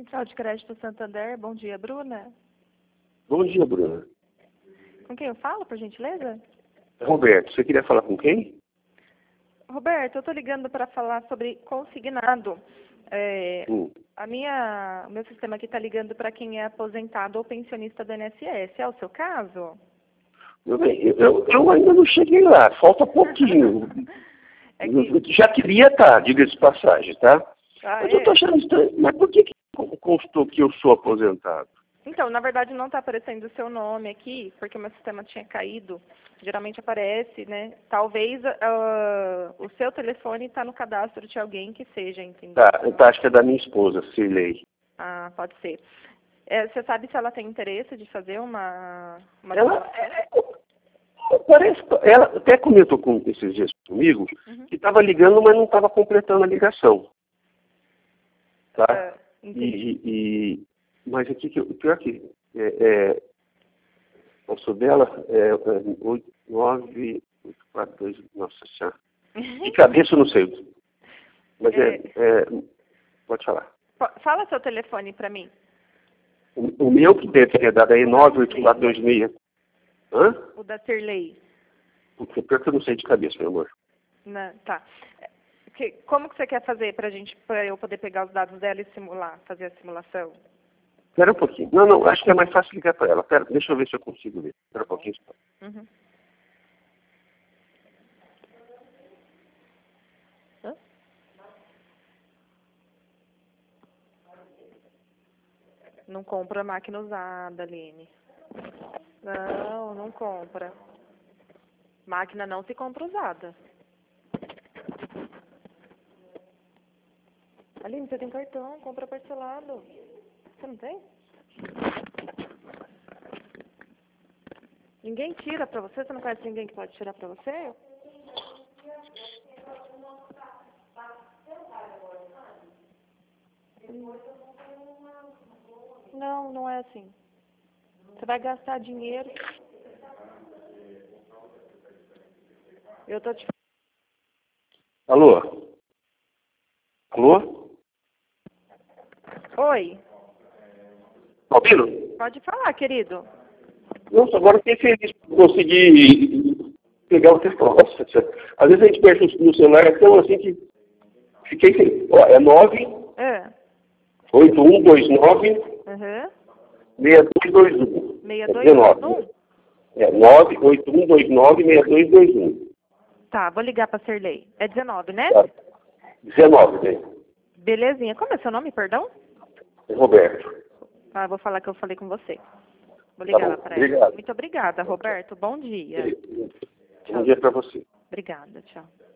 Central de Crédito Santander, bom dia, Bruna. Bom dia, Bruna. Com quem eu falo, por gentileza? Roberto, você queria falar com quem? Roberto, eu estou ligando para falar sobre consignado. O meu sistema aqui está ligando para quem é aposentado ou pensionista do INSS. É o seu caso? Meu bem, eu ainda não cheguei lá, falta pouquinho. Eu já queria estar, diga-se de passagem, tá? Mas eu estou achando estranho. Mas por que constou que eu sou aposentado? Então, na verdade, não está aparecendo o seu nome aqui, porque o meu sistema tinha caído. Geralmente aparece, né? Talvez o seu telefone está no cadastro de alguém que seja, entendeu? Tá, acho que é da minha esposa, Cirlei. Ah, pode ser. Você sabe se ela tem interesse de fazer uma Ela até comentou esses dias comigo que estava ligando, mas não estava completando a ligação. Tá? Mas aqui, o pior que o sou dela é 8942, nossa senhora. De cabeça eu não sei. Mas pode falar. Fala seu telefone para mim. O meu que deve ter dado aí 98426. Hã? O da Cirlei. Porque pior que eu não sei de cabeça, meu amor. Não, tá. Como que você quer fazer para eu poder pegar os dados dela e fazer a simulação? Espera um pouquinho. Não, acho que é mais fácil ligar para ela. Pera, deixa eu ver se eu consigo ver. Espera um pouquinho. Uhum. Não compra máquina usada, Aline. Não compra. Máquina não se compra usada. Aline, você tem cartão, compra parcelado. Você não tem? Ninguém tira pra você? Você não conhece ninguém que pode tirar pra você? Não é assim. Você vai gastar dinheiro. Eu tô te... Alô? Alô? Oi. Albino? Pode falar, querido. Nossa, agora fiquei feliz por conseguir pegar o telefone. Às vezes a gente perde no celular, é tão assim que fiquei feliz. Ó, é 98129 6221. 6221? É 98129 6221. Tá, vou ligar pra Cirlei. É 19, né? Tá. 19, né? Belezinha. Como é seu nome, perdão? Roberto. Ah, vou falar que eu falei com você. Vou ligar lá pra ela. Obrigado. Muito obrigada, Roberto. Bom dia. Bom dia para você. Obrigada, tchau.